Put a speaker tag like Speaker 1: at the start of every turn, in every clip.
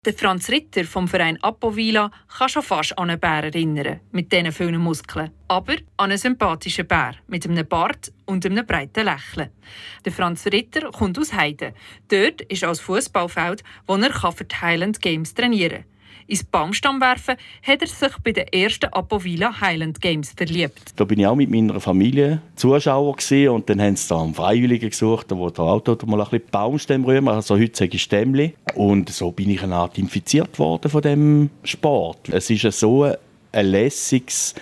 Speaker 1: Der Franz Ritter vom Verein Apovila kann schon fast an einen Bär erinnern, mit diesen vielen Muskeln. Aber an einen sympathischen Bär, mit einem Bart und einem breiten Lächeln. Der Franz Ritter kommt aus Heiden. Dort ist als Fußballfeld, wo er für die Highland Games trainieren kann. Ins Baumstammwerfen hat er sich bei den ersten Apovila Highland Games verliebt.
Speaker 2: Da bin ich auch mit meiner Familie Zuschauer gewesen, und dann haben sie da einen Freiwilligen gesucht, der auch dort mal ein bisschen Baumstämme rühren. Also heute sage ich Stämmli. Und so bin ich eine Art infiziert worden von dem Sport. Es ist so ein lässiges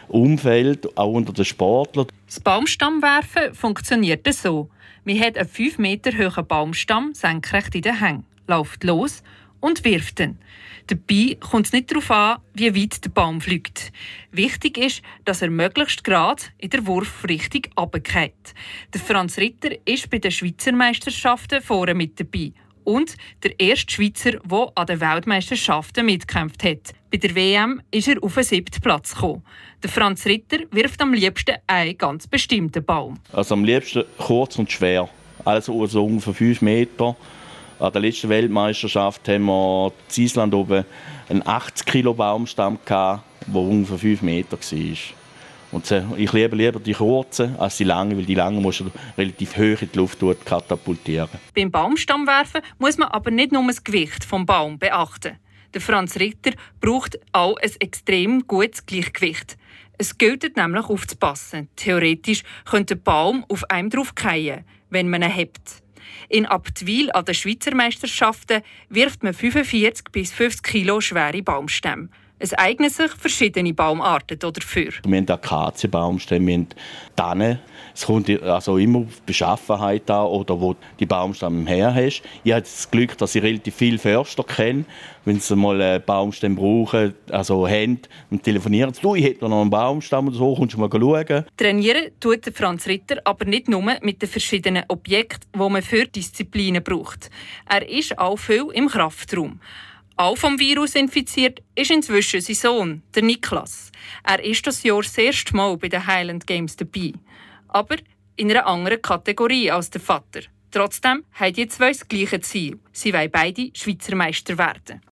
Speaker 2: Umfeld, auch unter den Sportlern.
Speaker 1: Das Baumstammwerfen funktioniert so. Man hat einen 5 Meter hohen Baumstamm senkrecht in den Hängen, läuft los und wirft ihn. Dabei kommt es nicht darauf an, wie weit der Baum fliegt. Wichtig ist, dass er möglichst gerade in der Wurfrichtung runterfällt. Der Franz Ritter ist bei den Schweizer Meisterschaften vorne mit dabei. Und der erste Schweizer, der an den Weltmeisterschaften mitgekämpft hat. Bei der WM ist er auf den 7. Platz gekommen. Der Franz Ritter wirft am liebsten einen ganz bestimmten Baum.
Speaker 2: Also am liebsten kurz und schwer. Also so ungefähr 5 Meter. An der letzten Weltmeisterschaft haben wir in Island oben einen 80 Kilo Baumstamm gehabt, der ungefähr 5 Meter war. Und ich liebe lieber die kurzen als die langen, weil die langen musst du relativ hoch in die Luft katapultieren.
Speaker 1: Beim Baumstammwerfen muss man aber nicht nur das Gewicht des Baums beachten. Der Franz Ritter braucht auch ein extrem gutes Gleichgewicht. Es gilt nämlich aufzupassen. Theoretisch könnte der Baum auf einem drauffallen, wenn man ihn hebt. In Abtwil an den Schweizer Meisterschaften wirft man 45 bis 50 Kilo schwere Baumstämme. Es eignen sich verschiedene Baumarten dafür.
Speaker 2: Wir haben Akazienbaumstämme, wir haben Tannen. Es kommt also immer auf die Beschaffenheit an oder wo die Baumstämme her hast. Ich habe das Glück, dass ich relativ viele Förster kenne. Wenn sie mal einen Baumstamm brauchen, also haben, und telefonieren sie, du, ich hätte noch einen Baumstamm oder so, kommst du mal schauen.
Speaker 1: Trainieren tut Franz Ritter aber nicht nur mit den verschiedenen Objekten, die man für Disziplinen braucht. Er ist auch viel im Kraftraum. Auch vom Virus infiziert ist inzwischen sein Sohn, der Niklas. Er ist das Jahr das erste Mal bei den Highland Games dabei. Aber in einer anderen Kategorie als der Vater. Trotzdem haben die zwei das gleiche Ziel. Sie wollen beide Schweizer Meister werden.